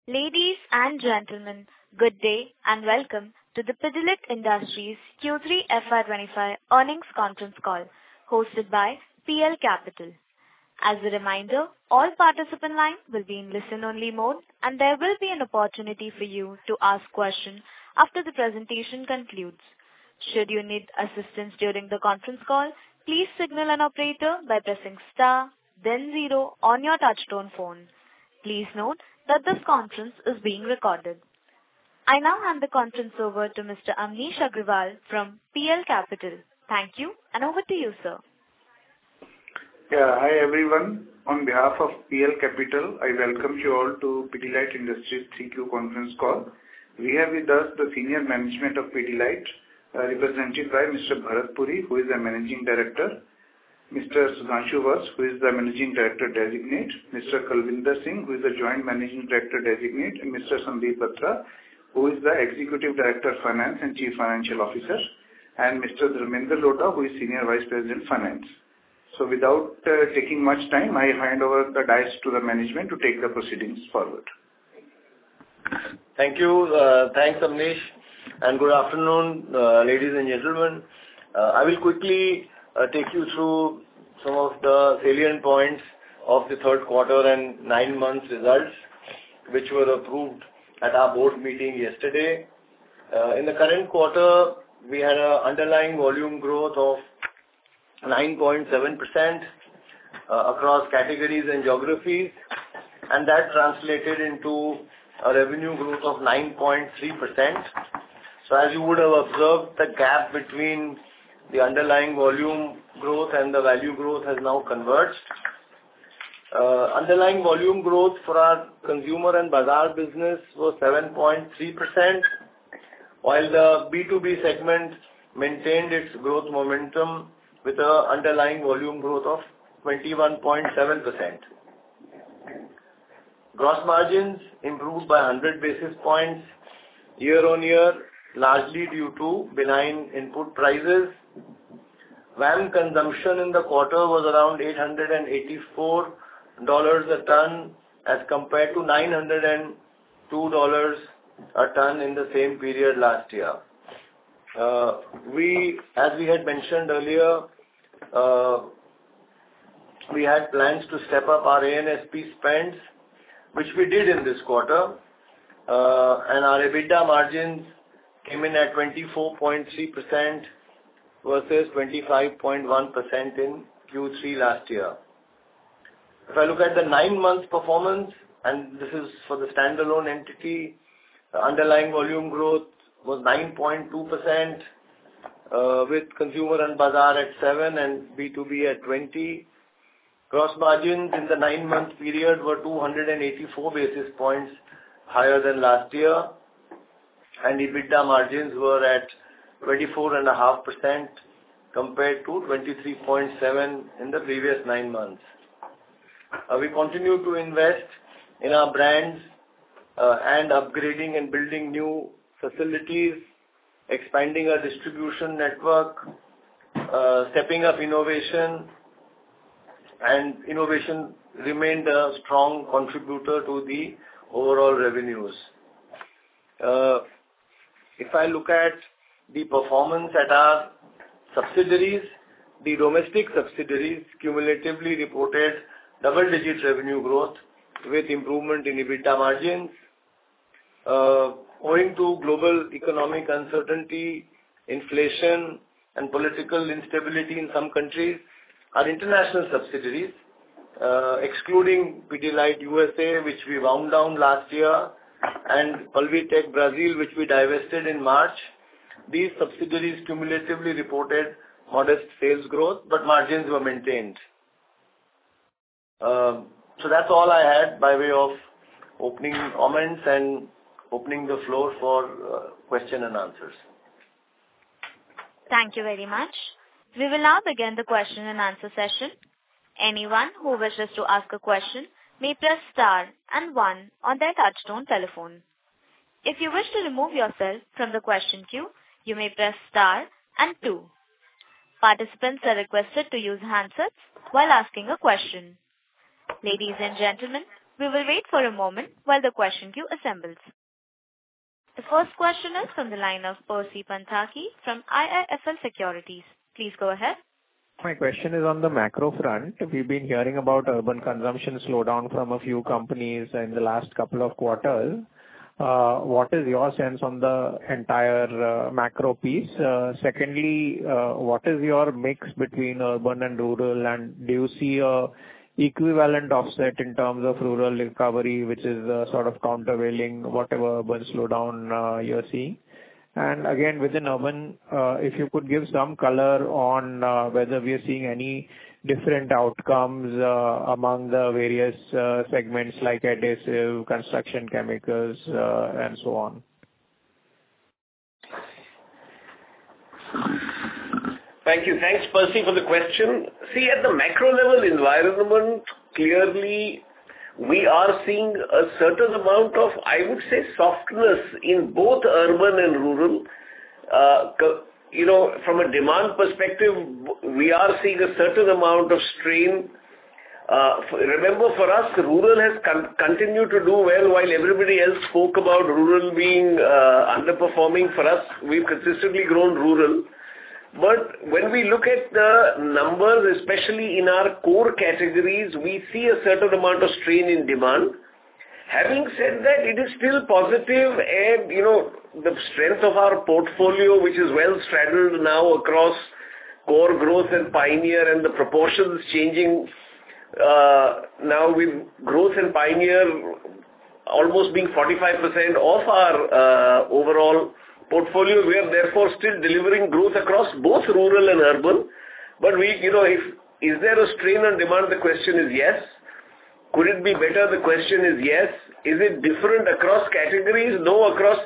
Ladies and gentlemen, good day and welcome to the Pidilite Industries Q3 FY25 earnings conference call hosted by PL Capital. As a reminder, all participant lines will be in listen-only mode and there will be an opportunity for you to ask questions after the presentation concludes. Should you need assistance during the conference call, please signal an operator by pressing star, then 0 on your touchtone phone. Please note that this conference is being recorded. I now hand the conference over to Mr. Amnish Aggarwal from PL Capital. Thank you, and over to you, sir. Hi everyone. On behalf of PL Capital, I welcome you all to Pidilite Industries 3Q conference call. We have with us the senior management of Pidilite, represented by Mr. Bharat Puri, who is the Managing Director, Mr. Sudhanshu Vats, who is the Managing Director Designate, Mr. Kalvinder Singh, who is the Joint Managing Director Designate, and Mr. Sandeep Batra, who is the Executive Director Finance and Chief Financial Officer, and Mr. Dharmendra Lodha, who is Senior Vice President Finance. So without taking much time, I hand over the dice to the management to take the proceedings forward. Thank you. Thanks, Amnish, and good afternoon, ladies and gentlemen. I will quickly take you through some of the salient points of the third quarter and 9 months results, which were approved at our board meeting yesterday. In the current quarter, we had an underlying volume growth of 9.7% across categories and geographies, and that translated into a revenue growth of 9.3%. So as you would have observed, the gap between the underlying volume growth and the value growth has now converged. Underlying volume growth for our consumer and bazaar business was 7.3%, while the B2B segment maintained its growth momentum with an underlying volume growth of 21.7%. Gross margins improved by 100 basis points year on year, largely due to benign input prices. VAM consumption in the quarter was around $884 a ton as compared to $902 a ton in the same period last year. As we had mentioned earlier, we had plans to step up our A&SP spends, which we did in this quarter, and our EBITDA margins came in at 24.3% versus 25.1% in Q3 last year. If I look at the 9 months performance, and this is for the standalone entity, the underlying volume growth was 9.2%, with consumer and bazaar at 7% and B2B at 20%. Gross margins in the 9-month period were 284 basis points higher than last year, and EBITDA margins were at 24.5% compared to 23.7% in the previous 9 months. We continue to invest in our brands and upgrading and building new facilities, expanding our distribution network, stepping up innovation, and innovation remained a strong contributor to the overall revenues. If I look at the performance at our subsidiaries, the domestic subsidiaries cumulatively reported double-digit revenue growth with improvement in EBITDA margins. Owing to global economic uncertainty, inflation, and political instability in some countries, our international subsidiaries, excluding Pidilite USA, which we wound down last year, and Pulvitec Brazil, which we divested in March, these subsidiaries cumulatively reported modest sales growth, but margins were maintained. So that's all I had by way of opening comments and opening the floor for question and answers. Thank you very much. We will now begin the question and answer session. Anyone who wishes to ask a question may press star and 1 on their touchtone telephone. If you wish to remove yourself from the question queue, you may press star and 2. Participants are requested to use handsets while asking a question. Ladies and gentlemen, We will wait for a moment while the question queue assembles. The first question is from the line of Percy Panthaki from IIFL Securities. Please go ahead. My question is on the macro front. We've been hearing about urban consumption slowdown from a few companies in the last couple of quarters. What is your sense on the entire macro piece? Secondly, what is your mix between urban and rural, and do you see a equivalent offset in terms of rural recovery, which is sort of countervailing whatever urban slowdown you're seeing? And again, within urban, if you could give some color on whether we are seeing any different outcomes among the various segments like adhesive, construction chemicals, and so on. Thank you. Thanks, Percy, for the question. See, at the macro level environment, clearly we are seeing a certain amount of, I would say, softness in both urban and rural. From a demand perspective, we are seeing a certain amount of strain. Remember, for us, rural has continued to do well while everybody else spoke about rural being underperforming. For us, we've consistently grown rural. But when we look at the numbers, especially in our core categories, we see a certain amount of strain in demand. Having said that, it is still positive, and the strength of our portfolio, which is well straddled now across core, growth, and pioneer, and the proportions changing now with growth and pioneer almost being 45% of our overall portfolio, we are therefore still delivering growth across both rural and urban. But is there a strain on demand? The question is yes. Could it be better? The question is yes. Is it different across categories? No, across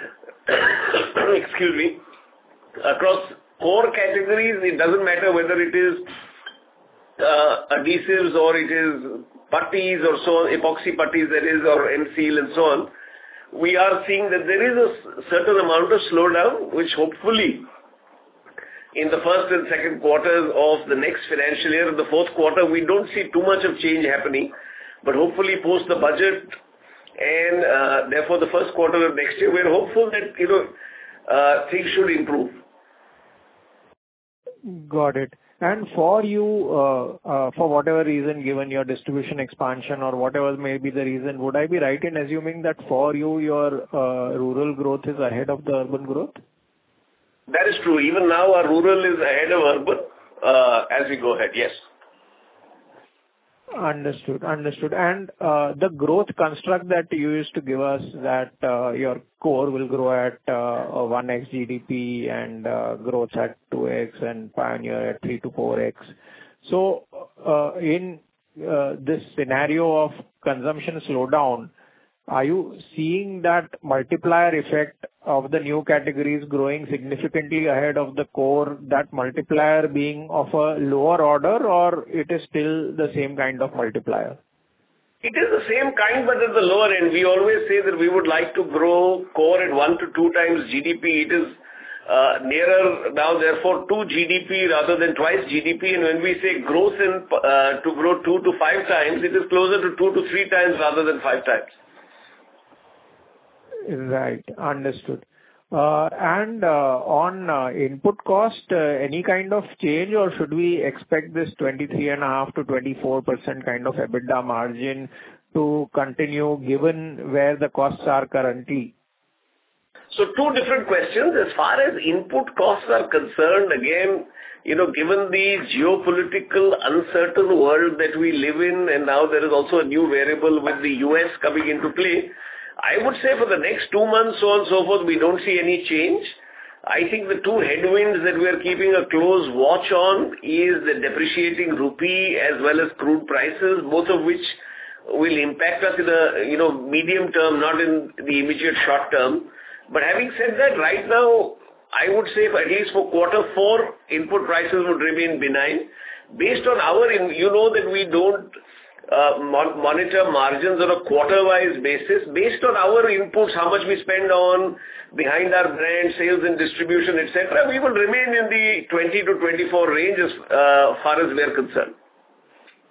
across core categories, it doesn't matter whether it is adhesives or it is putties or so on, epoxy putties that is, or M-Seal and so on. We are seeing that there is a certain amount of slowdown, which hopefully in the first and second quarters of the next financial year, in the fourth quarter, we don't see too much of change happening. But hopefully post the budget and therefore the first quarter of next year, we're hopeful that things should improve. Got it. And for you, for whatever reason, given your distribution expansion or whatever may be the reason, would I be right in assuming that for you, your rural growth is ahead of the urban growth? That is true. Even now, our rural is ahead of urban as we go ahead, yes. Understood. And the growth construct that you used to give us, that your core will grow at 1x GDP and growth at 2x and pioneer at 3 to 4x. So in this scenario of consumption slowdown, are you seeing that multiplier effect of the new categories growing significantly ahead of the core, that multiplier being of a lower order, or it is still the same kind of multiplier? It is the same kind, but at the lower end. We always say that we would like to grow core at 1 to 2 times GDP. It is nearer now, therefore, 2 GDP rather than twice GDP. And when we say growth to grow 2 to 5 times, it is closer to 2 to 3 times rather than 5 times. Right. Understood. And on input cost, any kind of change, or should we expect this 23.5% to 24% kind of EBITDA margin to continue given where the costs are currently? So 2 different questions. As far as input costs are concerned, again, given the geopolitical uncertain world that we live in, and now there is also a new variable with the US coming into play, I would say for the next 2 months, so on and so forth, we don't see any change. I think the 2 headwinds that we are keeping a close watch on is the depreciating rupee as well as crude prices, both of which will impact us in a medium term, not in the immediate short term. But having said that, right now, I would say at least for quarter 4, input prices would remain benign. Based on our, that we don't monitor margins on a quarter-wise basis. Based on our inputs, how much we spend on behind our brand, sales and distribution, etc., we will remain in the 20 to 24 range as far as we are concerned.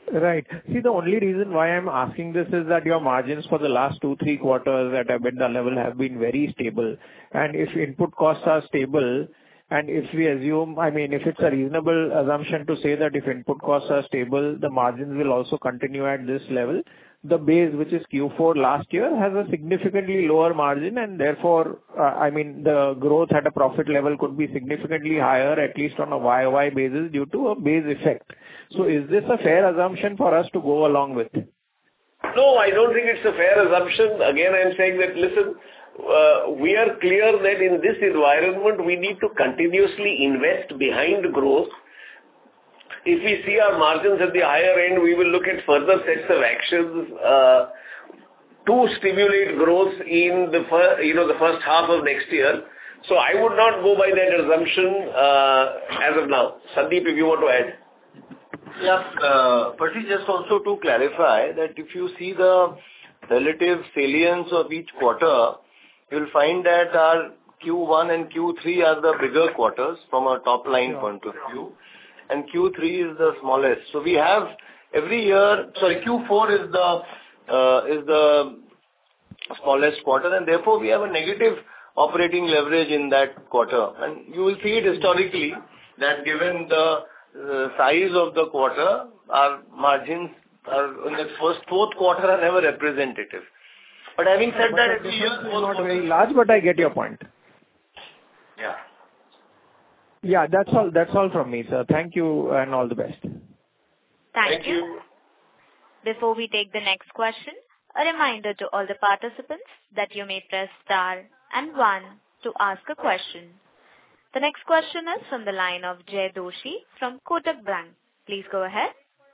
Right. See, the only reason why I'm asking this is that your margins for the last 2-3 quarters at EBITDA level have been very stable. And if input costs are stable, and if we assume, I mean, if it's a reasonable assumption to say that if input costs are stable, the margins will also continue at this level. The base, which is Q4 last year, has a significantly lower margin, and therefore, I mean, the growth at a profit level could be significantly higher, at least on a YOY basis, due to a base effect. So is this a fair assumption for us to go along with? No, I don't think it's a fair assumption. Again, I'm saying that, listen, we are clear that in this environment, we need to continuously invest behind growth. If we see our margins at the higher end, we will look at further sets of actions to stimulate growth in the first half of next year. So I would not go by that assumption as of now. Sandeep, if you want to add. Yeah, Percy, just also to clarify that if you see the relative salience of each quarter, you'll find that our Q1 and Q3 are the bigger quarters from a top line point of view, and Q3 is the smallest. So we have every year, Q4 is the smallest quarter, and therefore we have a negative operating leverage in that quarter. And you will see it historically that given the size of the quarter, our margins are in the fourth quarter are never representative. But having said that, every year is not very large, but I get your point. Yeah. Yeah, that's all. That's all from me, sir. Thank you, and all the best. Thank you. Before we take the next question, a reminder to all the participants that you may press star and 1 to ask a question. The next question is from the line of Jay Doshi from Kotak Bank. Please go ahead.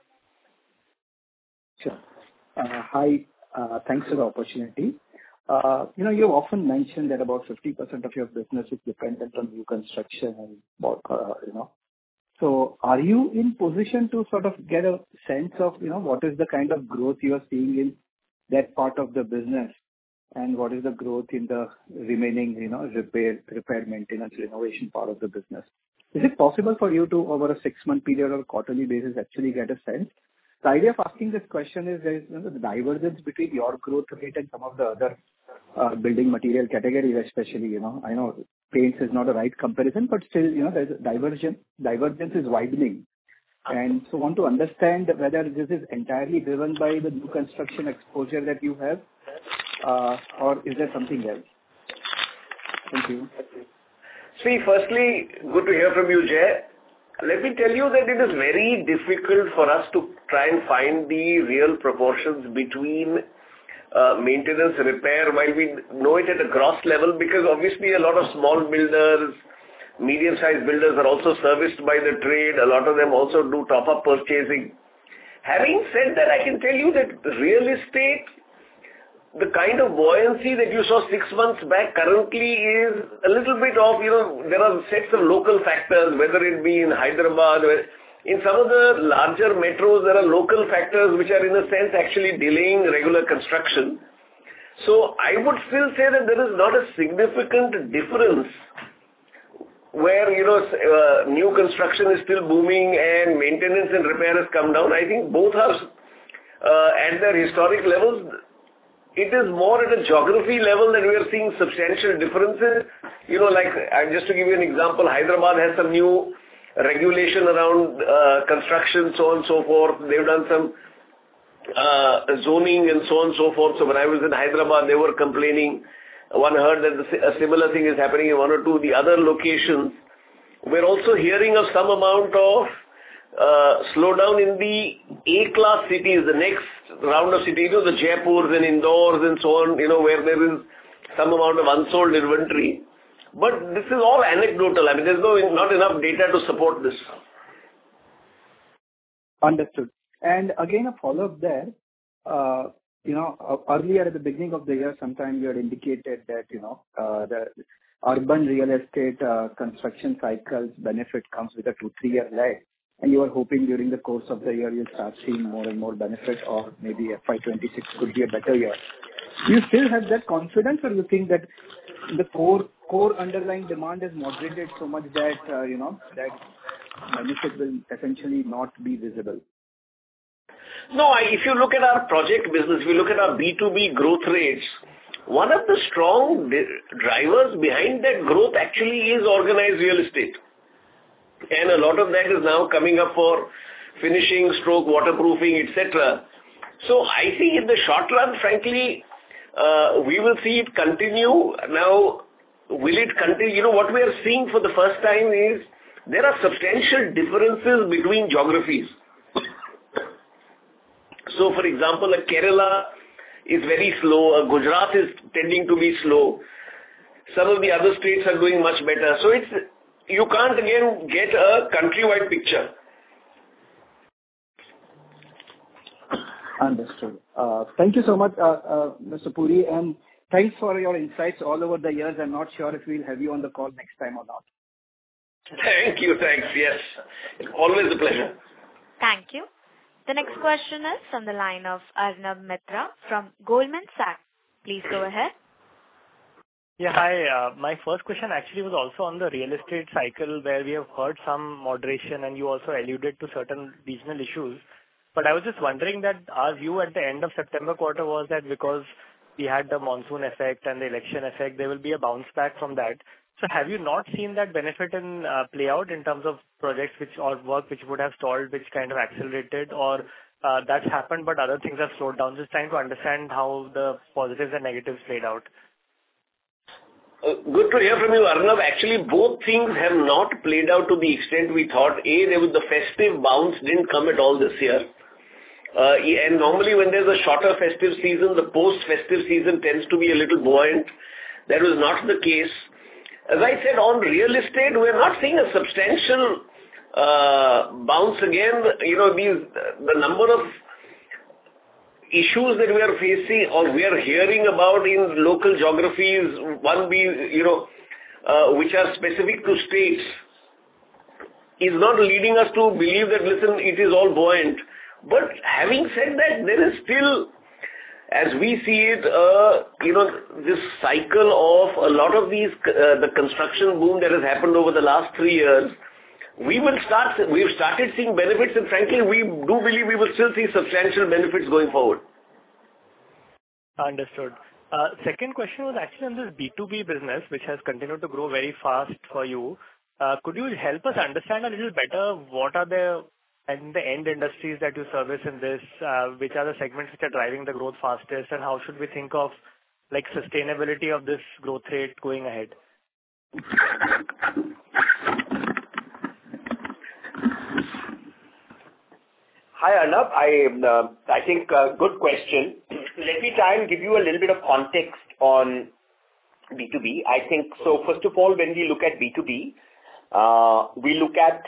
Sure. Hi. Thanks for the opportunity. You've often mentioned that about 50% of your business is dependent on new construction and, So are you in position to sort of get a sense of, what is the kind of growth you are seeing in that part of the business, and what is the growth in the remaining, repair, maintenance, renovation part of the business? Is it possible for you to, over a 6-month period or quarterly basis, actually get a sense? The idea of asking this question is there is the divergence between your growth rate and some of the other building material categories, especially, I know paints is not a right comparison, but still, there's a divergence is widening. And so want to understand whether this is entirely driven by the new construction exposure that you have, or is there something else? Thank you. See, firstly, good to hear from you, Jay. Let me tell you that it is very difficult for us to try and find the real proportions between maintenance and repair while we know it at a gross level, because obviously a lot of small builders, medium-sized builders are also serviced by the trade. A lot of them also do top-up purchasing. Having said that, I can tell you that real estate, the kind of buoyancy that you saw 6 months back currently is a little bit of, there are sets of local factors, whether it be in Hyderabad, in some of the larger metros, there are local factors which are in a sense actually delaying regular construction. So I would still say that there is not a significant difference where, new construction is still booming and maintenance and repair has come down. I think both are at their historic levels. It is more at a geography level that we are seeing substantial differences. Just to give you an example, Hyderabad has some new regulation around construction, so on and so forth. They've done some zoning and so on and so forth. So when I was in Hyderabad, they were complaining. One heard that a similar thing is happening in one or two of the other locations. We're also hearing of some amount of slowdown in the A-class cities, the next round of cities, the Jaipurs and Indores and so on, where there is some amount of unsold inventory. But this is all anecdotal. I mean, there's not enough data to support this. Understood. And again, a follow-up there. Earlier at the beginning of the year, sometime you had indicated that, the urban real estate construction cycles benefit comes with a 2-3 year lag. And you are hoping during the course of the year you'll start seeing more and more benefit, or maybe FY26 could be a better year. Do you still have that confidence, or you think that the core underlying demand is moderated so much that, that benefit will essentially not be visible? No, if you look at our project business, if you look at our B2B growth rates, one of the strong drivers behind that growth actually is organized real estate. And a lot of that is now coming up for finishing, stroke, waterproofing, etc. So I think in the short run, frankly, we will see it continue. Now, will it continue? You know, what we are seeing for the first time is there are substantial differences between geographies. So, for example, a Kerala is very slow. A Gujarat is tending to be slow. Some of the other states are doing much better. So you can't again get a countrywide picture. Understood. Thank you so much, Mr. Puri, and thanks for your insights all over the years. I'm not sure if we'll have you on the call next time or not. Thank you. Thanks. Yes. Always a pleasure. Thank you. The next question is from the line of Arnab Mitra from Goldman Sachs. Please go ahead. Yeah, hi. My first question actually was also on the real estate cycle, where we have heard some moderation, and you also alluded to certain regional issues. But I was just wondering that our view at the end of September quarter was that because we had the monsoon effect and the election effect, there will be a bounce back from that. So have you not seen that benefit in play out in terms of projects or work which would have stalled, which kind of accelerated, or that's happened but other things have slowed down? Just trying to understand how the positives and negatives played out. Good to hear from you, Arnab. Actually, both things have not played out to the extent we thought. There was the festive bounce didn't come at all this year. And normally when there's a shorter festive season, the post-festive season tends to be a little buoyant. That was not the case. As I said, on real estate, we're not seeing a substantial bounce again. You know, the number of issues that we are facing or we are hearing about in local geographies, which are specific to states, is not leading us to believe that, listen, it is all buoyant. But having said that, there is still, as we see it, this cycle of a lot of these, the construction boom that has happened over the last 3 years, we've started seeing benefits, and frankly, we do believe we will still see substantial benefits going forward. Understood. Second question was actually on this B2B business, which has continued to grow very fast for you. Could you help us understand a little better what are the end industries that you service in this, which are the segments which are driving the growth fastest, and how should we think of like sustainability of this growth rate going ahead? Hi, Arnab. I think good question. Let me try and give you a little bit of context on B2B. I think so. First of all, when we look at B2B, we look at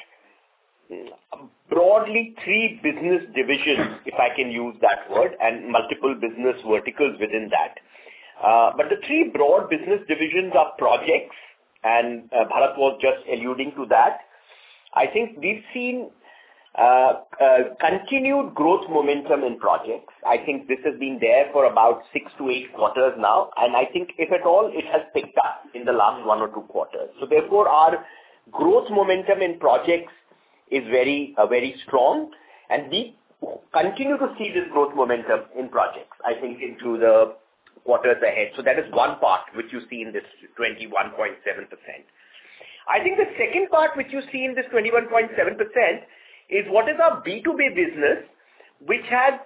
broadly 3 business divisions, if I can use that word, and multiple business verticals within that. But the 3 broad business divisions are projects, and Bharat was just alluding to that. I think we've seen continued growth momentum in projects. I think this has been there for about 6 to 8 quarters now, and I think if at all, it has picked up in the last 1 or 2 quarters. So therefore, our growth momentum in projects is very strong, and we continue to see this growth momentum in projects, I think, into the quarters ahead. So that is one part which you see in this 21.7%. I think the second part which you see in this 21.7% is what is our B2B business, which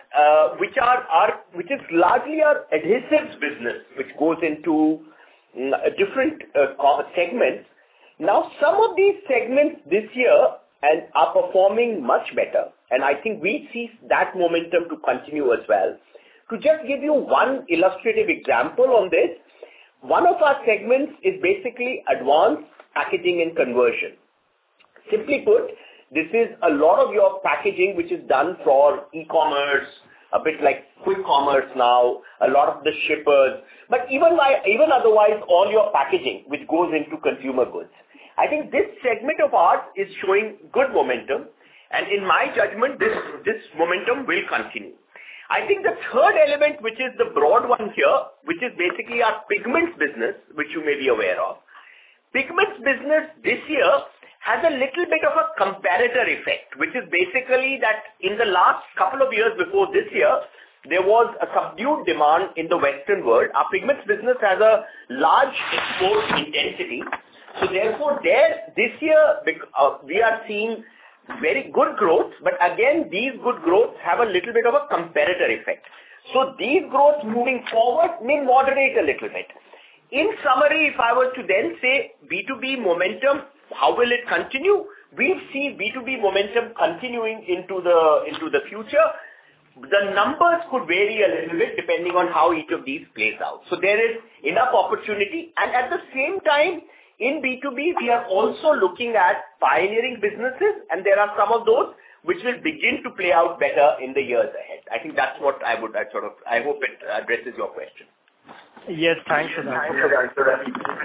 is largely our adhesives business, which goes into different segments. Now, some of these segments this year and are performing much better, and I think we see that momentum to continue as well. To just give you one illustrative example on this, one of our segments is basically advanced packaging and conversion. Simply put, this is a lot of your packaging which is done for e-commerce, a bit like quick commerce now, a lot of the shippers, but even otherwise all your packaging which goes into consumer goods. I think this segment of ours is showing good momentum, and in my judgment, this momentum will continue. I think the third element, which is the broad one here, which is basically our pigments business, which you may be aware of. Pigments business this year has a little bit of a comparator effect, which is basically that in the last couple of years before this year, there was a subdued demand in the Western world. Our pigments business has a large export intensity. So therefore, this year, we are seeing very good growth, but again, these good growths have a little bit of a comparator effect. So these growths moving forward may moderate a little bit. In summary, if I were to then say B2B momentum, how will it continue? We see B2B momentum continuing into the future. The numbers could vary a little bit depending on how each of these plays out. So there is enough opportunity, and at the same time, in B2B, we are also looking at pioneering businesses, and there are some of those which will begin to play out better in the years ahead. I think that's what I hope it addresses your question. Yes, thanks for that.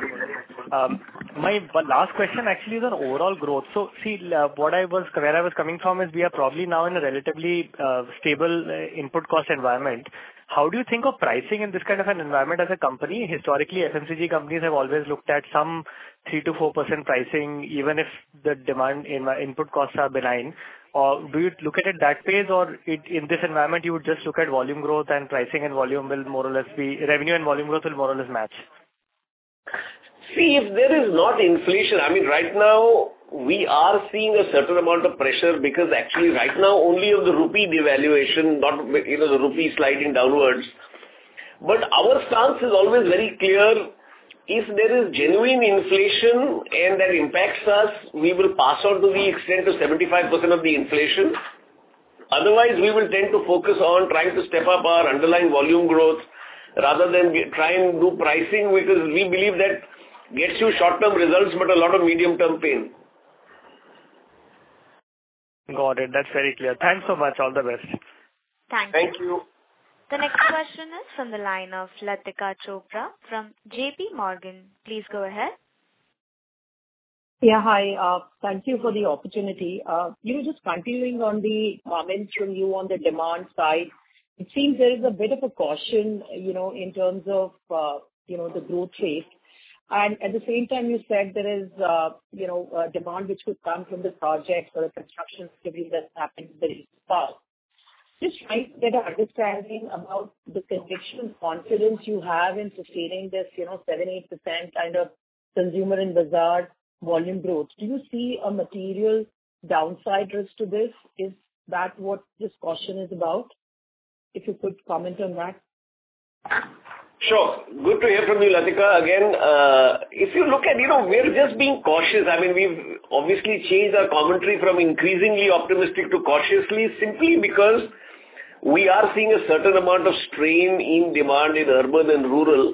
My last question actually is on overall growth. So see, where I was coming from is we are probably now in a relatively stable input cost environment. How do you think of pricing in this kind of an environment as a company? Historically, FMCG companies have always looked at some 3 to 4% pricing, even if the demand input costs are benign. Or do you look at it that way, or in this environment you would just look at volume growth and pricing and volume will more or less be revenue and volume growth will more or less match? See, if there is not inflation, I mean, right now we are seeing a certain amount of pressure because actually right now only of the rupee devaluation, not, the rupee sliding downwards. But our stance is always very clear. If there is genuine inflation and that impacts us, we will pass on to the extent of 75% of the inflation. Otherwise, we will tend to focus on trying to step up our underlying volume growth rather than try and do pricing, because we believe that gets you short-term results but a lot of medium-term pain. Got it. That's very clear. Thanks so much. All the best. Thank you. The next question is from the line of Latika Chopra from JP Morgan. Please go ahead. Yeah, hi. Thank you for the opportunity. Just continuing on the comments from you on the demand side, it seems there is a bit of a caution, in terms of, the growth rate. And at the same time, you said there is, a demand which could come from the projects or the construction activity that's happened in the recent past. Just trying to get an understanding about the conviction and confidence you have in sustaining this, 7-8% kind of consumer and bazaar volume growth. Do you see a material downside risk to this? Is that what this caution is about? If you could comment on that. Sure. Good to hear from you, Latika. Again, if you look at, we're just being cautious. I mean, we've obviously changed our commentary from increasingly optimistic to cautiously simply because we are seeing a certain amount of strain in demand in urban and rural.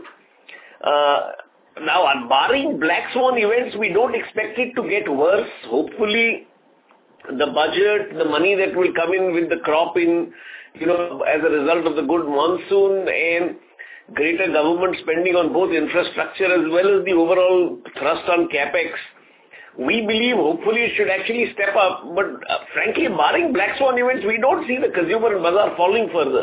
Now, barring black swan events, we don't expect it to get worse. Hopefully, the budget, the money that will come in with the crop in, as a result of the good monsoon and greater government spending on both infrastructure as well as the overall thrust on capex, we believe hopefully it should actually step up. But frankly, barring black swan events, we don't see the consumer and bazaar falling further.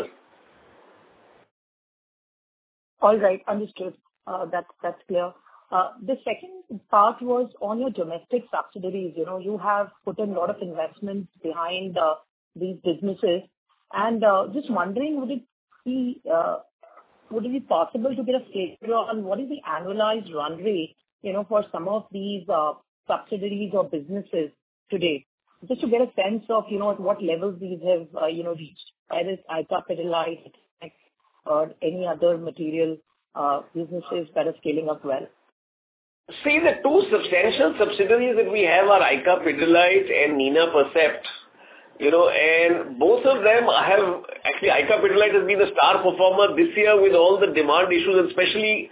All right, understood. That's clear. The second part was on your domestic subsidiaries. You have put in a lot of investments behind these businesses, and just wondering, would it be possible to get a flavor on what is the annualized run rate, for some of these subsidiaries or businesses today? Just to get a sense of, at what levels these have, reached, whether it's ICA Pidilite or any other material businesses that are scaling up well. See, the two substantial subsidiaries that we have are ICA Pidilite and Nina Percept. And both of them have, actually ICA Pidilite has been a star performer this year with all the demand issues, and especially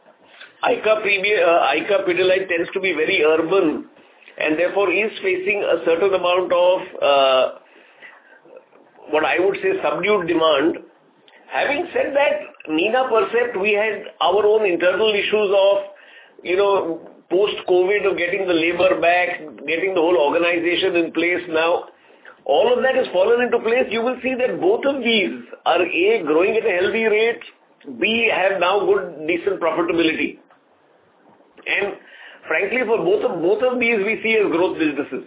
ICA Pidilite tends to be very urban and therefore is facing a certain amount of what I would say subdued demand. Having said that, Nina Percept, we had our own internal issues of, post-COVID, of getting the labor back, getting the whole organization in place now. All of that has fallen into place. You will see that both of these are A, growing at a healthy rate, B, have now good, decent profitability. And frankly, for both of these, we see as growth businesses.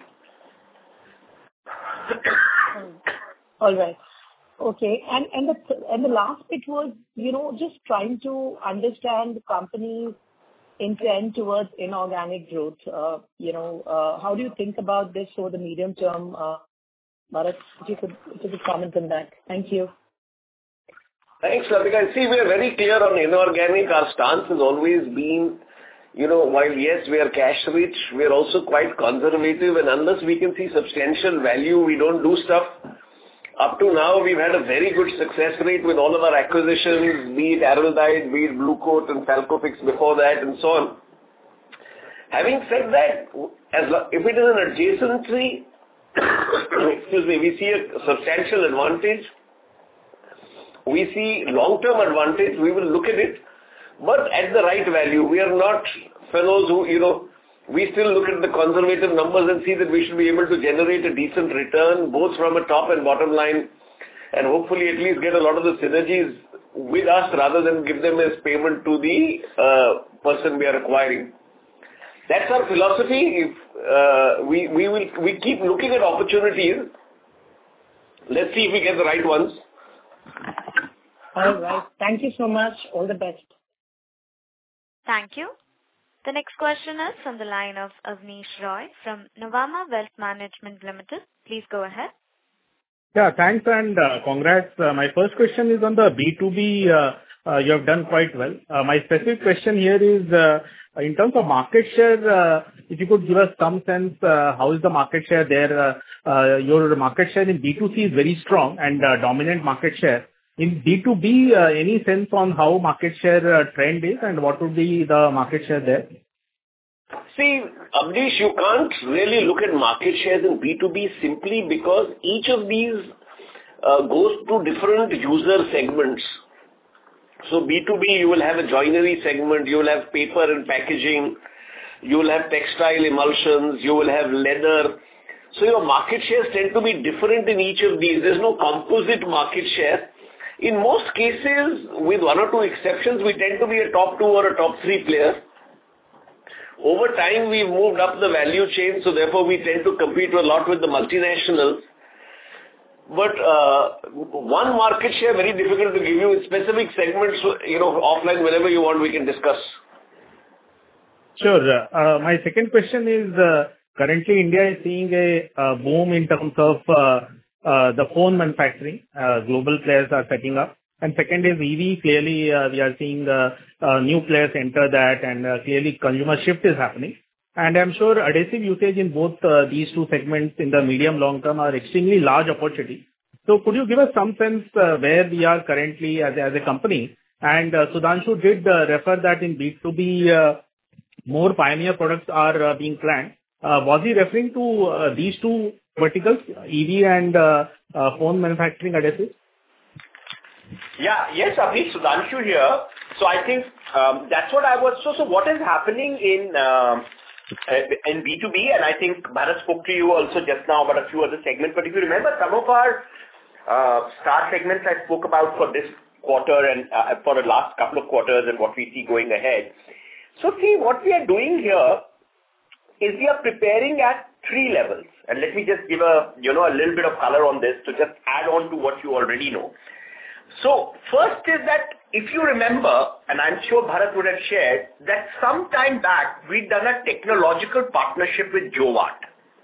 All right. Okay. And the last bit was, just trying to understand the company's intent towards inorganic growth. How do you think about this for the medium term? Bharat, if you could comment on that. Thank you. Thanks, Latika. See, we are very clear on inorganic. Our stance has always been, while yes, we are cash rich, we are also quite conservative, and unless we can see substantial value, we don't do stuff. Up to now, we've had a very good success rate with all of our acquisitions, be it Araldite, be it Blue Coat and Falcofix before that, and so on. Having said that, if it is an adjacency, we see a substantial advantage. We see long-term advantage. We will look at it, but at the right value. We are not fellows who, we still look at the conservative numbers and see that we should be able to generate a decent return, both from a top and bottom line, and hopefully at least get a lot of the synergies with us rather than give them as payment to the person we are acquiring. That's our philosophy. We keep looking at opportunities. Let's see if we get the right ones. All right. Thank you so much. All the best. Thank you. The next question is from the line of Avnish Roy from Nuvama Wealth Management Limited. Please go ahead. Yeah, thanks and congrats. My first question is on the B2B. You have done quite well. My specific question here is, in terms of market share, if you could give us some sense, how is the market share there? Your market share in B2C is very strong and dominant market share. In B2B, any sense on how market share trend is and what would be the market share there? See, Avnish, you can't really look at market shares in B2B simply because each of these goes to different user segments. So B2B, you will have a joinery segment, you will have paper and packaging, you will have textile emulsions, you will have leather. So your market shares tend to be different in each of these. There's no composite market share. In most cases, with one or two exceptions, we tend to be a top 2 or a top 3 player. Over time, we've moved up the value chain, so therefore we tend to compete a lot with the multinationals. But one market share, very difficult to give you in specific segments, offline, whenever you want, we can discuss. Sure. My second question is, currently India is seeing a boom in terms of the phone manufacturing. Global players are setting up. And second is EV. Clearly, we are seeing new players enter that, and clearly consumer shift is happening. And I'm sure adhesive usage in both these two segments in the medium long term are extremely large opportunity. So could you give us some sense where we are currently as a company? And Sudhanshu did refer that in B2B, more pioneer products are being planned. Was he referring to these two verticals, EV and phone manufacturing adhesives? Yeah, yes, Avnish, Sudhanshu here. So I think that's what I was. So what is happening in B2B, and I think Bharat spoke to you also just now about a few other segments. But if you remember, some of our star segments I spoke about for this quarter and for the last couple of quarters and what we see going ahead. So see, what we are doing here is we are preparing at 3 levels. And let me just give a little bit of color on this to just add on to what you already know. So first is that if you remember, and I'm sure Bharat would have shared, that some time back we'd done a technological partnership with Jowat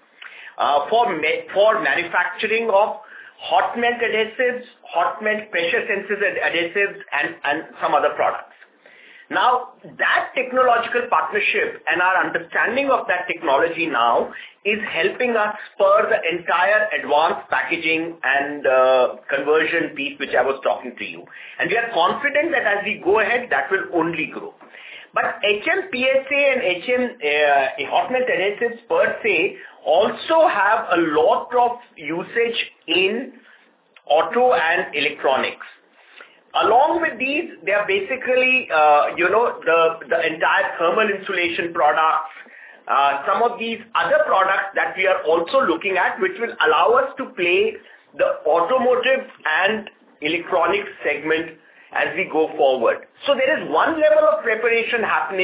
for manufacturing of hot melt adhesives, hot melt pressure sensitive adhesives, and some other products. Now, that technological partnership and our understanding of that technology now is helping us spur the entire advanced packaging and conversion piece which I was talking to you. And we are confident that as we go ahead, that will only grow. But HMPSA and hot melt adhesives per se also have a lot of usage in auto and electronics. Along with these, they are basically, the entire thermal insulation products, some of these other products that we are also looking at, which will allow us to play the automotive and electronics segment as we go forward. So there is one level of preparation happening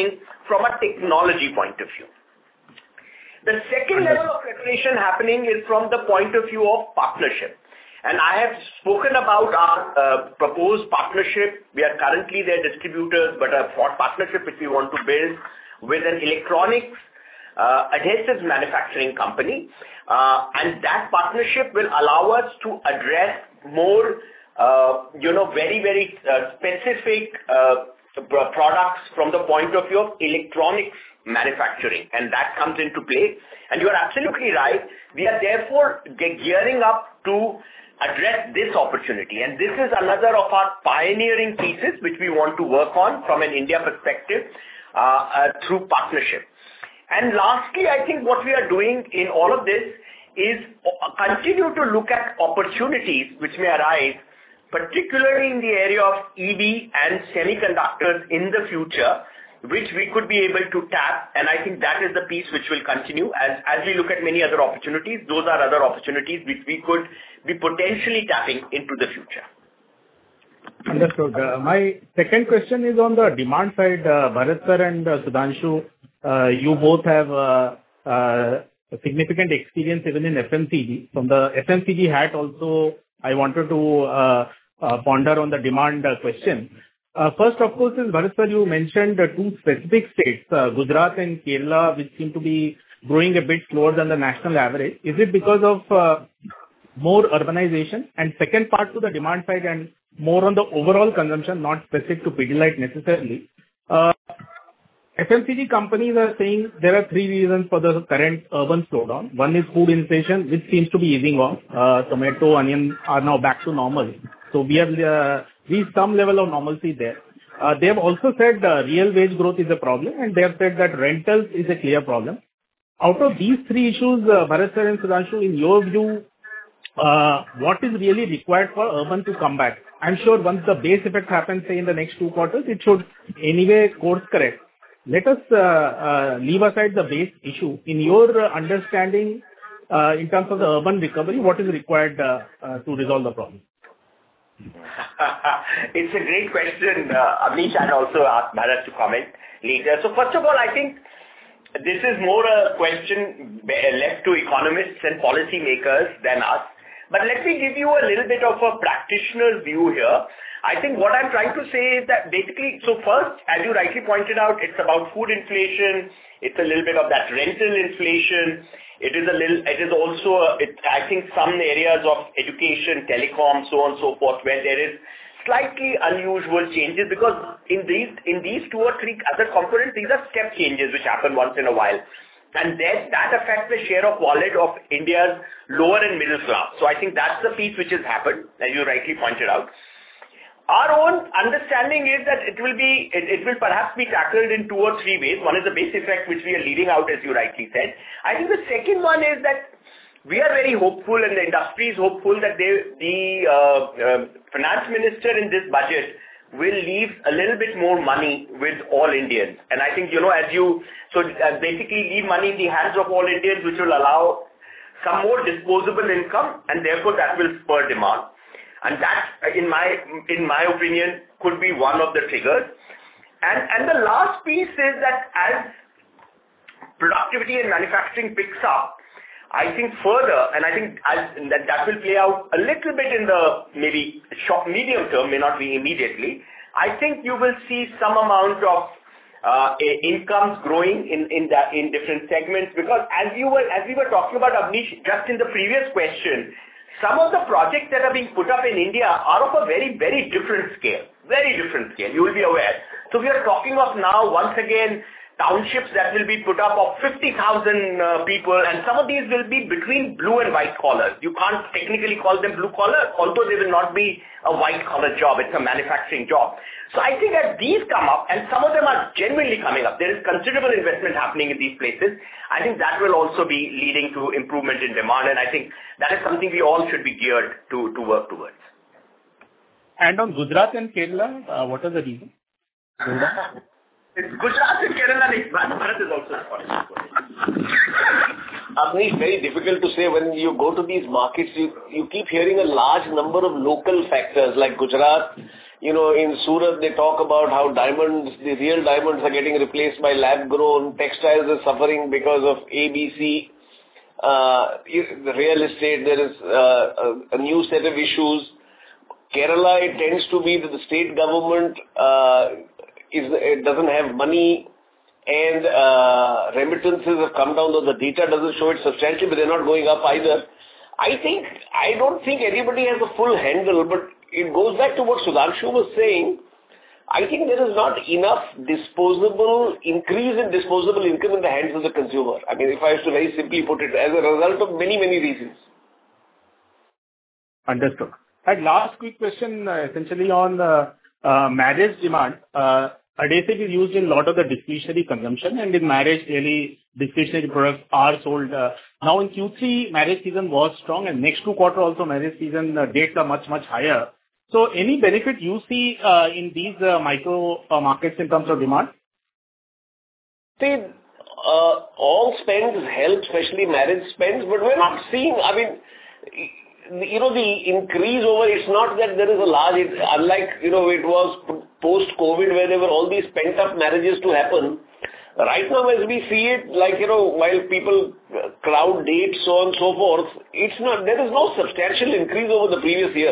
from a technology point of view. The second level of preparation happening is from the point of view of partnership. And I have spoken about our proposed partnership. We are currently their distributors, but a partnership which we want to build with an electronics adhesives manufacturing company. And that partnership will allow us to address more, very, very specific products from the point of view of electronics manufacturing, and that comes into play. And you are absolutely right. We are therefore gearing up to address this opportunity. And this is another of our pioneering pieces which we want to work on from an India perspective through partnership. And lastly, I think what we are doing in all of this is continue to look at opportunities which may arise, particularly in the area of EV and semiconductors in the future, which we could be able to tap. And I think that is the piece which will continue. As we look at many other opportunities, those are other opportunities which we could be potentially tapping into the future. Understood. My second question is on the demand side. Bharat sir and Sudhanshu, you both have significant experience even in FMCG. From the FMCG hat also, I wanted to ponder on the demand question. First, of course, is Bharat sir, you mentioned two specific states, Gujarat and Kerala, which seem to be growing a bit slower than the national average. Is it because of more urbanization? And second part to the demand side and more on the overall consumption, not specific to Pidilite necessarily. FMCG companies are saying there are three reasons for the current urban slowdown. One is food inflation, which seems to be easing off. Tomato, onion are now back to normal. So we have reached some level of normalcy there. They have also said real wage growth is a problem, and they have said that rentals is a clear problem. Out of these three issues, Bharat sir and Sudhanshu, in your view, what is really required for urban to come back? I'm sure once the base effect happens, say in the next 2 quarters, it should anyway course correct. Let us leave aside the base issue. In your understanding, in terms of the urban recovery, what is required to resolve the problem? It's a great question, Abneesh. I'd also ask Bharat to comment later. So first of all, I think this is more a question left to economists and policy makers than us. But let me give you a little bit of a practitioner's view here. I think what I'm trying to say is that basically, so first, as you rightly pointed out, it's about food inflation. It's a little bit of that rental inflation. It is also, I think, some areas of education, telecom, so on and so forth, where there is slightly unusual changes, because in these 2 or 3 other components, these are step changes which happen once in a while. And that affects the share of wallet of India's lower and middle class. So I think that's the piece which has happened, as you rightly pointed out. Our own understanding is that it will perhaps be tackled in 2 or 3 ways. One is the base effect, which we are leading out, as you rightly said. I think the second one is that we are very hopeful, and the industry is hopeful, that the finance minister in this budget will leave a little bit more money with all Indians. And I think, basically leave money in the hands of all Indians, which will allow some more disposable income, and therefore that will spur demand. And that, in my opinion, could be one of the triggers. And the last piece is that as productivity and manufacturing picks up, I think further, and I think that will play out a little bit in the maybe short, medium term, may not be immediately. I think you will see some amount of incomes growing in different segments, because as we were talking about, Abneesh, just in the previous question, some of the projects that are being put up in India are of a very, very different scale. Very different scale, you will be aware. So we are talking of now, once again, townships that will be put up of 50,000 people, and some of these will be between blue and white collars. You can't technically call them blue collar, although they will not be a white collar job. It's a manufacturing job. So I think as these come up, and some of them are genuinely coming up, there is considerable investment happening in these places. I think that will also be leading to improvement in demand, and I think that is something we all should be geared to work towards. And on Gujarat and Kerala, what are the reasons? It's Gujarat and Kerala, Bharat is also important. Abneesh, very difficult to say. When you go to these markets, you keep hearing a large number of local factors, like Gujarat in Surat, they talk about how diamonds, the real diamonds are getting replaced by lab-grown. Textiles is suffering because of ABC. The real estate, there is a new set of issues. Kerala, it tends to be that the state government it doesn't have money, and remittances have come down, though the data doesn't show it substantially, but they're not going up either. I don't think anybody has a full handle, but it goes back to what Sudhanshu was saying. I think there is not enough increase in disposable income in the hands of the consumer. I mean, if I was to very simply put it, as a result of many, many reasons. Understood. And last quick question, essentially on marriage demand. Adhesive is used in a lot of the discretionary consumption, and in marriage, really, discretionary products are sold. Now in Q3, marriage season was strong, and next 2 quarters also marriage season dates are much, much higher. So any benefit you see in these micro markets in terms of demand? See, all spends help, especially marriage spends, but we're not seeing, I mean, the increase over, it's not that there is a large, unlike, it was post-COVID where there were all these pent-up marriages to happen. Right now, as we see it, while people crowd dates, so on and so forth, there is no substantial increase over the previous year.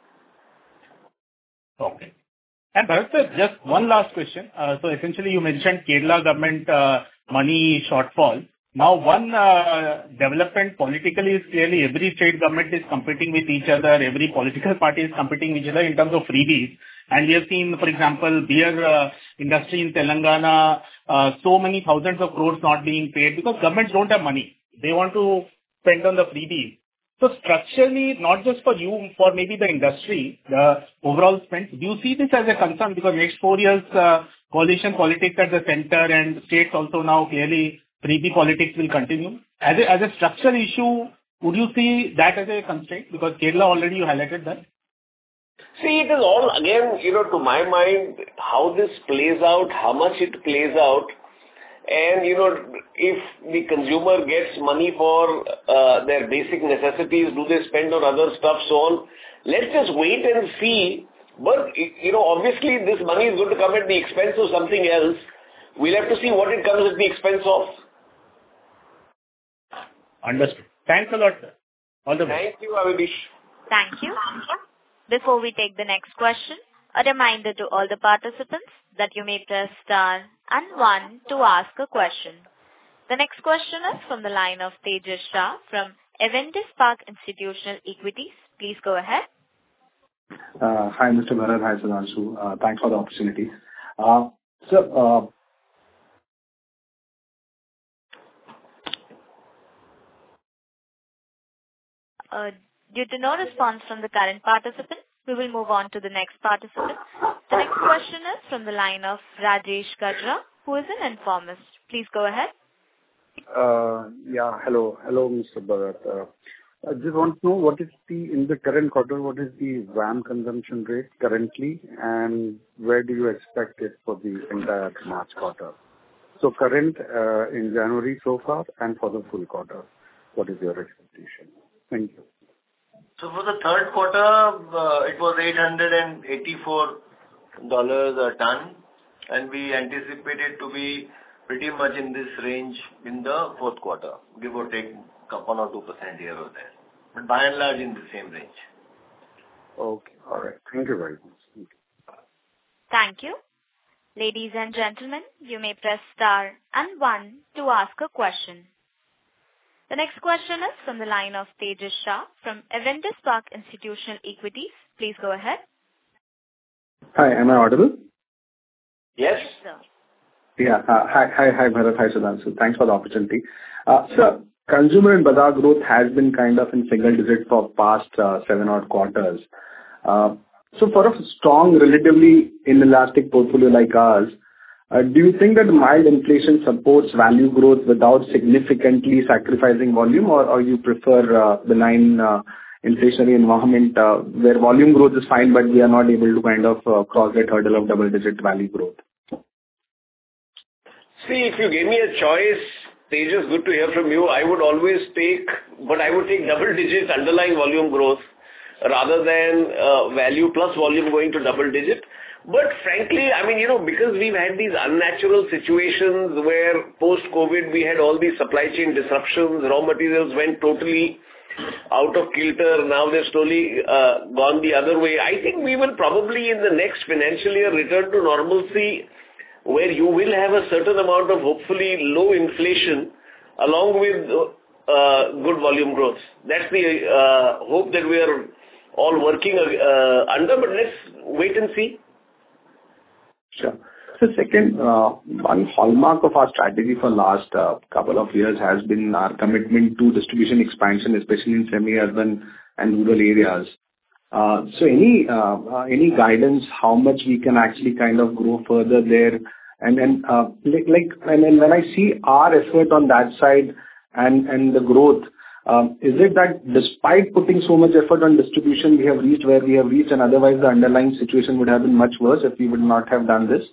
Okay. And Bharat sir, just one last question. So essentially you mentioned Kerala government money shortfall. Now one development politically is clearly every state government is competing with each other, every political party is competing with each other in terms of freebies. And we have seen, for example, beer industry in Telangana, so many thousands of crores not being paid because governments don't have money. They want to spend on the freebies. So structurally, not just for you, for maybe the industry, the overall spend, do you see this as a concern? Because next 4 years, coalition politics at the center and states also now clearly freebie politics will continue. As a structural issue, would you see that as a constraint? Because Kerala already you highlighted that. See, it is all, again, to my mind, how this plays out, how much it plays out. And, if the consumer gets money for their basic necessities, do they spend on other stuff, so on? Let's just wait and see. But, obviously this money is going to come at the expense of something else. We'll have to see what it comes at the expense of. Understood. Thanks a lot, sir. All the best. Thank you, Avinish. Thank you. Before we take the next question, a reminder to all the participants that you may press star and 1 to ask a question. The next question is from the line of Tejas Shah from Avendus Spark Institutional Equities. Please go ahead. Hi, Mr. Bharat. Hi, Sudhanshu. Thanks for the opportunity. Due to no response from the current participant, we will move on to the next participant. The next question is from the line of Rajesh Gajra, who is an informist. Please go ahead. Hello, Mr. Bharat. I just want to know in the current quarter, what is the VAM consumption rate currently, and where do you expect it for the entire March quarter? So current in January so far, and for the full quarter, what is your expectation? Thank you. So for the third quarter, it was $884 a ton, and we anticipate it to be pretty much in this range in the fourth quarter, give or take 1 or 2% here or there. But by and large, in the same range. Okay. All right. Thank you very much. Thank you. Thank you. Ladies and gentlemen, you may press star and 1 to ask a question. The next question is from the line of Tejas Shah from Avendus Spark Institutional Equities. Please go ahead. Hi, am I audible? Yes. Yes, sir. Yeah. Hi, Bharat. Hi, Sudhanshu. Thanks for the opportunity. Sir, consumer and bazaar growth has been kind of in single digit for past 7 odd quarters. So for a strong, relatively inelastic portfolio like ours, do you think that mild inflation supports value growth without significantly sacrificing volume, or you prefer benign inflationary environment where volume growth is fine, but we are not able to kind of cross that hurdle of double-digit value growth? See, if you gave me a choice, Tejas, good to hear from you. I would take double-digit underlying volume growth. rather than value plus volume going to double digit. But frankly, I mean, because we've had these unnatural situations where post-COVID we had all these supply chain disruptions, raw materials went totally out of kilter. Now they've slowly gone the other way. I think we will probably in the next financial year return to normalcy, where you will have a certain amount of hopefully low inflation along with good volume growth. That's the hope that we are all working under, but let's wait and see. Sure. So second, one hallmark of our strategy for last couple of years has been our commitment to distribution expansion, especially in semi-urban and rural areas. So any guidance how much we can actually kind of grow further there? And then when I see our effort on that side and the growth, is it that despite putting so much effort on distribution, we have reached where we have reached, and otherwise the underlying situation would have been much worse if we would not have done this?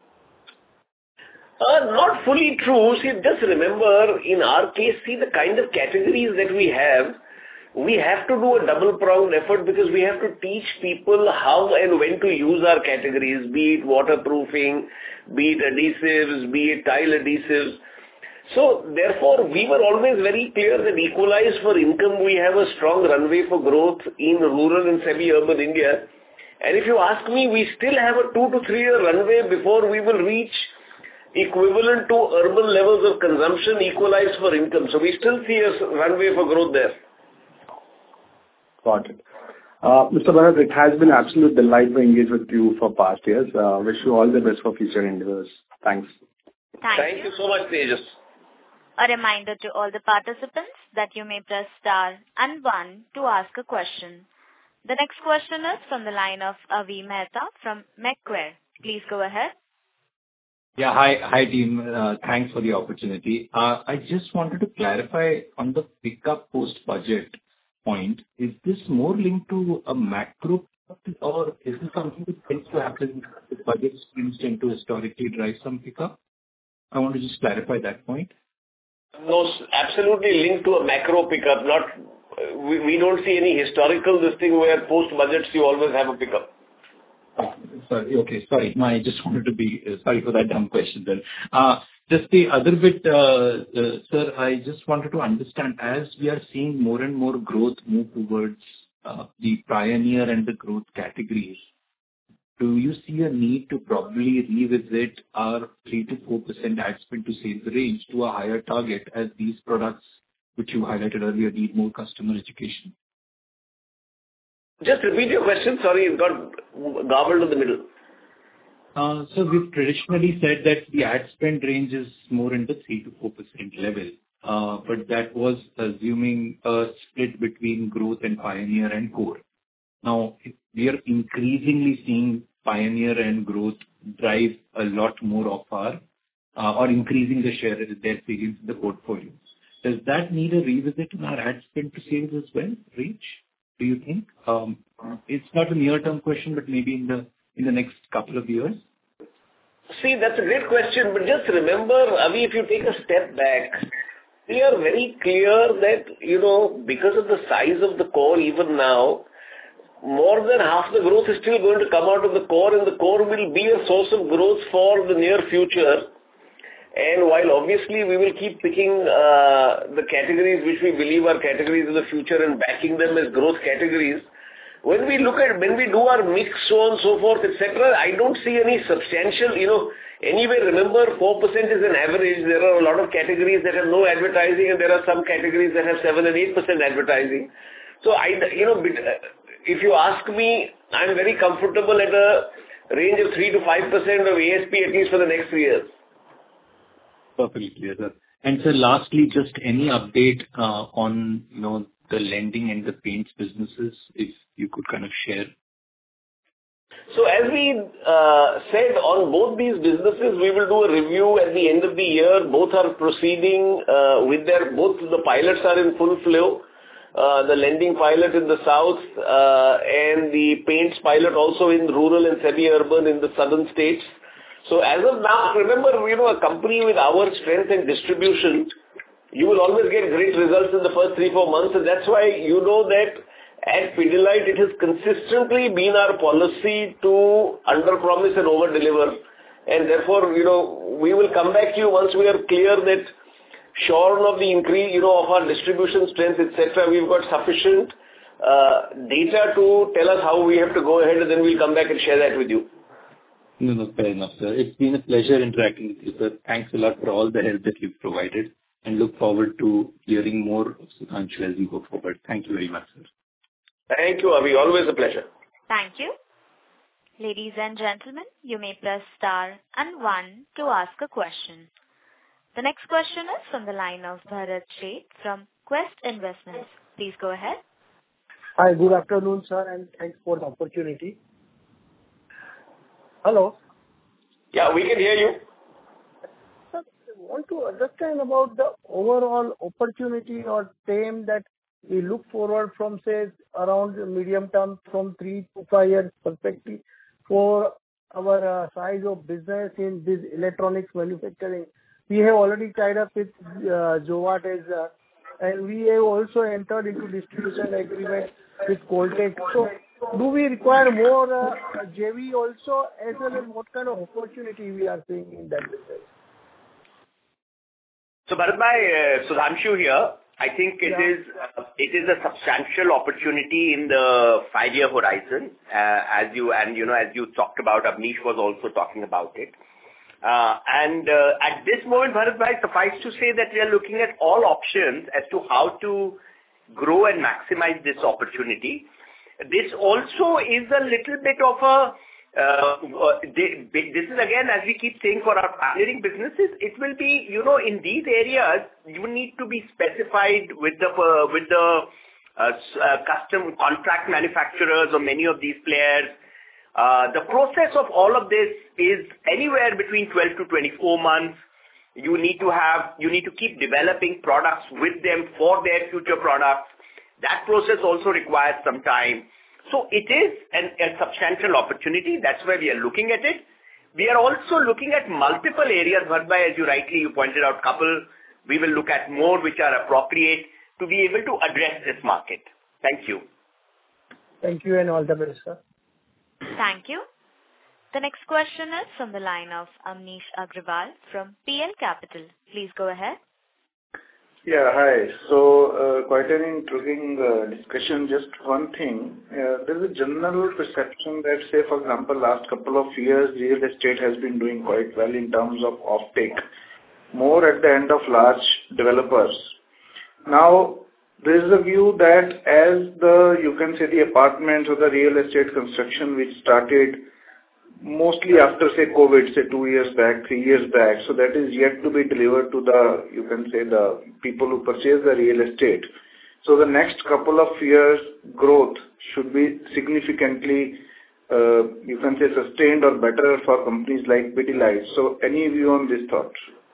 Not fully true. See, just remember, in our case, see the kind of categories that we have to do a double-pronged effort because we have to teach people how and when to use our categories, be it waterproofing, be it adhesives, be it tile adhesives. So, therefore, we were always very clear that equalized for income, we have a strong runway for growth in rural and semi-urban India. And if you ask me, we still have a 2 to 3 year runway before we will reach equivalent to urban levels of consumption equalized for income. So, we still see a runway for growth there. Got it. Mr. Bharat, it has been an absolute delight to engage with you for past years. Wish you all the best for future endeavors. Thanks. Thank you so much, Tejas. A reminder to all the participants that you may press star and 1 to ask a question. The next question is from the line of Avi Mehta from Macquarie. Please go ahead. Yeah, hi team. Thanks for the opportunity. I just wanted to clarify on the pickup post-budget point. Is this more linked to a macro or is this something that tends to happen with budgets tend to historically drive some pickup? I want to just clarify that point. No, absolutely linked to a macro pickup. We don't see any historical this thing where post-budgets you always have a pickup. Sorry. I just wanted to be sorry for that dumb question then. Just the other bit, sir, I just wanted to understand, as we are seeing more and more growth move towards the pioneer and the growth categories, do you see a need to probably revisit our 3 to 4% ad spend to sales range to a higher target as these products, which you highlighted earlier, need more customer education? Just repeat your question. Sorry, it got garbled in the middle. So we've traditionally said that the ad spend range is more in the 3 to 4% level, but that was assuming a split between growth and pioneer and core. Now, we are increasingly seeing pioneer and growth drive a lot more of our, or increasing the share of their sales in the portfolio. Does that need a revisit in our ad spend to sales as well, reach? Do you think? It's not a near-term question, but maybe in the next couple of years. See, that's a great question, but just remember, Avi, if you take a step back, we are very clear that, because of the size of the core even now, more than half the growth is still going to come out of the core, and the core will be a source of growth for the near future. And while obviously we will keep picking the categories which we believe are categories of the future and backing them as growth categories, when we do our mix, so on and so forth, etc., I don't see any substantial, anyway, remember 4% is an average. There are a lot of categories that have no advertising and there are some categories that have 7 and 8% advertising. So, if you ask me, I'm very comfortable at a range of 3 to 5% of ASP at least for the next 3 years. Perfectly clear, sir. And sir, lastly, just any update on, the lending and the paints businesses, if you could kind of share? So as we said, on both these businesses, we will do a review at the end of the year. Both are proceeding both the pilots are in full flow. The lending pilot in the south and the paints pilot also in rural and semi-urban in the southern states. So as of now, remember, a company with our strength and distribution, you will always get great results in the first 3-4 months. And that's why that At Pidilite, it has consistently been our policy to under-promise and over-deliver. And therefore, we will come back to you once we are clear that shorn of the increase, of our distribution strength, etc., we've got sufficient data to tell us how we have to go ahead, and then we'll come back and share that with you. No, fair enough, sir. It's been a pleasure interacting with you, sir. Thanks a lot for all the help that you've provided, and look forward to hearing more of Sudhanshu as we go forward. Thank you very much, sir. Thank you, Avi. Always a pleasure. Thank you. Ladies and gentlemen, you may press star and 1 to ask a question. The next question is from the line of Bharat Sheth from Quest Investments. Please go ahead. Hi, good afternoon, sir, and thanks for the opportunity. Hello? Yeah, we can hear you. Sir, I want to understand about the overall opportunity or TAM that we look forward from, say, around the medium term, from 3 to 5 years perspective for our size of business in this electronics manufacturing. We have already tied up with Jowat and we have also entered into distribution agreement with Coltech. So, do we require more JV also, as well as what kind of opportunity we are seeing in that business? So, Bharat, Sudhanshu here. I think it is a substantial opportunity in the 5-year horizon, as you talked about. Abneesh was also talking about it. At this moment, Bharat, suffice to say that we are looking at all options as to how to grow and maximize this opportunity. This also is a little bit of this is again, as we keep saying, for our pioneering businesses, it will be, in these areas, you need to be specified with the custom contract manufacturers or many of these players. The process of all of this is anywhere between 12 to 24 months. You need to keep developing products with them for their future products. That process also requires some time. So it is a substantial opportunity. That's where we are looking at it. We are also looking at multiple areas, Bharat, as you pointed out, couple. We will look at more which are appropriate to be able to address this market. Thank you. Thank you and all the best, sir. Thank you. The next question is from the line of Amnish Agrawal from PL Capital. Please go ahead. Yeah, hi. So, quite an intriguing discussion. Just one thing. There's a general perception that, say, for example, last couple of years, real estate has been doing quite well in terms of offtake, more at the end of large developers. Now, there is a view that as the apartments or the real estate construction which started mostly after, say, COVID, say 2 years back, 3 years back, so that is yet to be delivered to the people who purchase the real estate. So the next couple of years growth should be significantly, sustained or better for companies like Pidilite. So any view on this thought?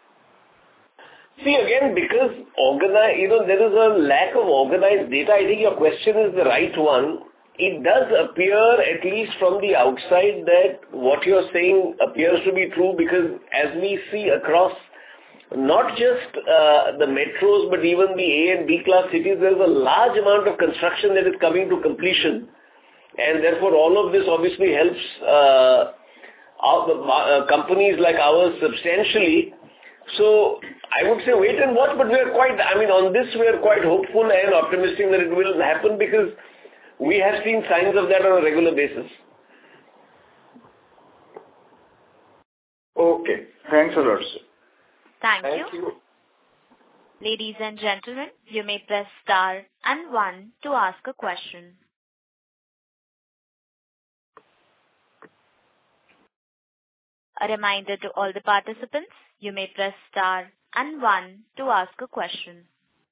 See, again, because there is a lack of organized data, I think your question is the right one. It does appear, at least from the outside, that what you're saying appears to be true, because as we see across not just the metros, but even the A and B class cities, there's a large amount of construction that is coming to completion. And therefore, all of this obviously helps companies like ours substantially. So I would say wait and watch, but on this we are quite hopeful and optimistic that it will happen, because we have seen signs of that on a regular basis. Okay. Thanks a lot, sir. Thank you. Ladies and gentlemen, you may press star and 1 to ask a question. A reminder to all the participants, you may press star and 1 to ask a question.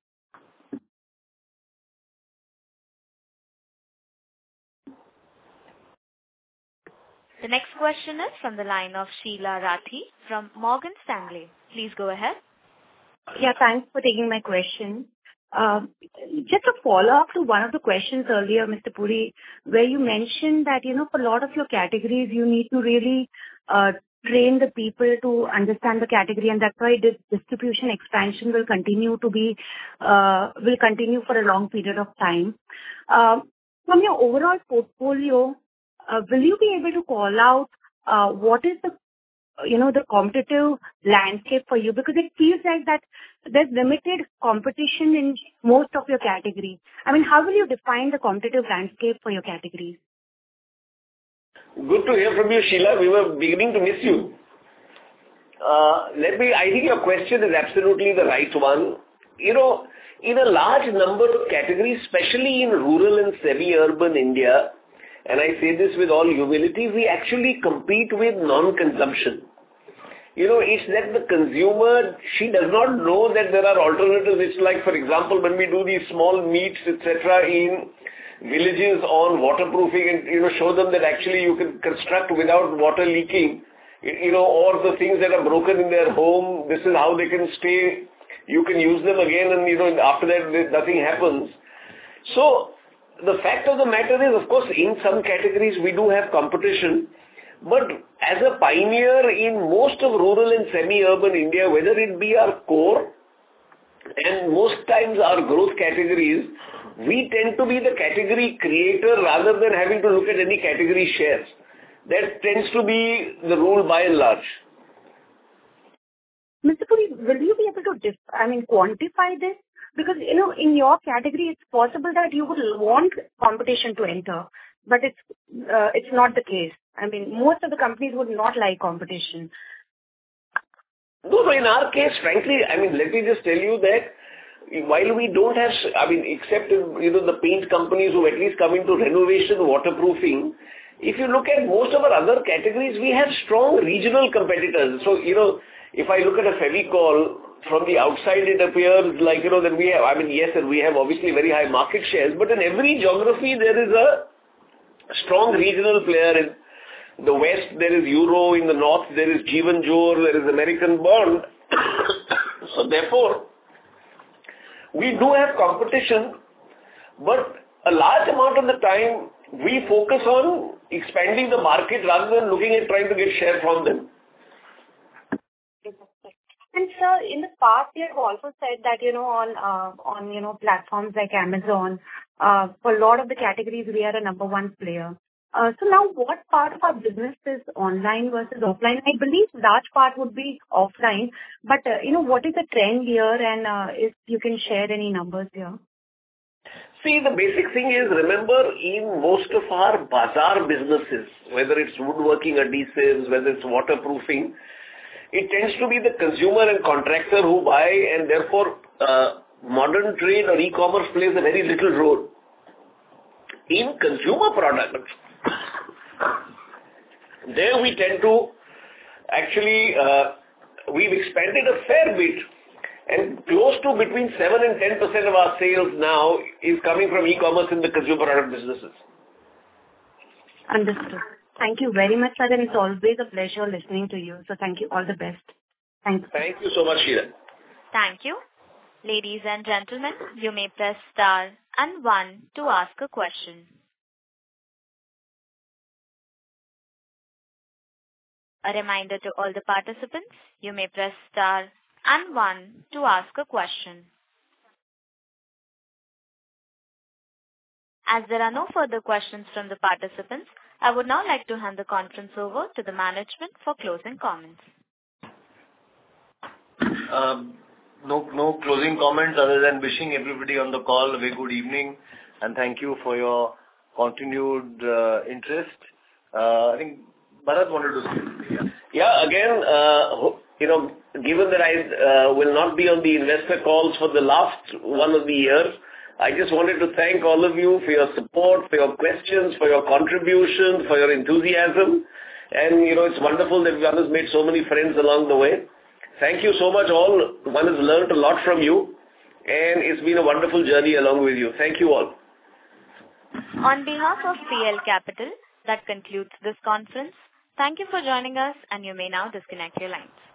The next question is from the line of Sheela Rathi from Morgan Stanley. Please go ahead. Yeah, thanks for taking my question. Just a follow-up to one of the questions earlier, Mr. Puri, where you mentioned that, for a lot of your categories, you need to really train the people to understand the category, and that's why this distribution expansion will continue for a long period of time. from your overall portfolio, will you be able to call out what is the the competitive landscape for you? Because it feels like that there's limited competition in most of your categories. I mean, how will you define the competitive landscape for your categories? Good to hear from you, Sheila. We were beginning to miss you. I think your question is absolutely the right one. In a large number of categories, especially in rural and semi-urban India, and I say this with all humility, we actually compete with non-consumption. It's that the consumer, she does not know that there are alternatives. It's like, for example, when we do these small meets, etc., in villages on waterproofing and, show them that actually you can construct without water leaking, or the things that are broken in their home, this is how they can stay. You can use them again and, after that, nothing happens. So, the fact of the matter is, of course, in some categories we do have competition, but as a pioneer in most of rural and semi-urban India, whether it be our core and most times our growth categories, we tend to be the category creator rather than having to look at any category shares. That tends to be the rule by and large. Mr. Puri, will you be able to quantify this? Because, in your category, it's possible that you would want competition to enter, but it's not the case. I mean, most of the companies would not like competition. No, in our case, frankly, let me just tell you that while we don't have, except, the paint companies who at least come into renovation, waterproofing, if you look at most of our other categories, we have strong regional competitors. So, if I look at a Fevicol, from the outside it appears like, that we have, yes, and we have obviously very high market shares, but in every geography there is a strong regional player. In the west there is Euro, in the north there is Jeevan Jor, there is American Bond. So therefore, we do have competition, but a large amount of the time we focus on expanding the market rather than looking at trying to get share from them. And sir, in the past you have also said that, on platforms like Amazon, for a lot of the categories we are a number one player. So now what part of our business is online versus offline? I believe large part would be offline, but what is the trend here, and if you can share any numbers here? See, the basic thing is, remember, in most of our bazaar businesses, whether it's woodworking adhesives, whether it's waterproofing, it tends to be the consumer and contractor who buy, and therefore modern trade or e-commerce plays a very little role. In consumer products, there we tend to actually, we've expanded a fair bit, and close to between 7 and 10% of our sales now is coming from e-commerce in the consumer product businesses. Understood. Thank you very much, sir, and it's always a pleasure listening to you. So thank you. All the best. Thank you. Thank you so much, Sheila. Thank you. Ladies and gentlemen, you may press star and 1 to ask a question. A reminder to all the participants, you may press star and 1 to ask a question. As there are no further questions from the participants, I would now like to hand the conference over to the management for closing comments. No closing comments other than wishing everybody on the call a very good evening, and thank you for your continued interest. I think Bharat wanted to say something. Yeah, again, given that I will not be on the investor calls for the last one of the years, I just wanted to thank all of you for your support, for your questions, for your contributions, for your enthusiasm. And, it's wonderful that one has made so many friends along the way. Thank you so much all. One has learned a lot from you, and it's been a wonderful journey along with you. Thank you all. On behalf of PL Capital, that concludes this conference. Thank you for joining us, and you may now disconnect your lines.